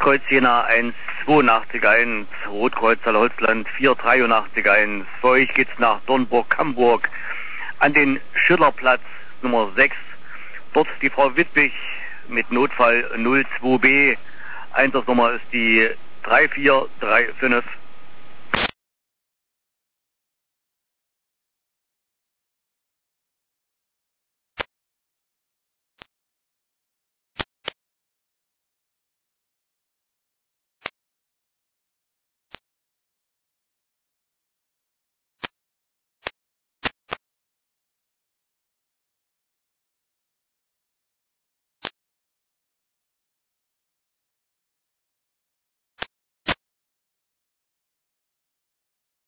Rotkreuz Jena 182-1, Rotkreuz Holzland 483-1. Für euch geht's nach Dornburg-Hamburg an den Schillerplatz Nummer 6. Dort die Frau Wittwig mit Notfall 02B. Einsatznummer ist die 3435.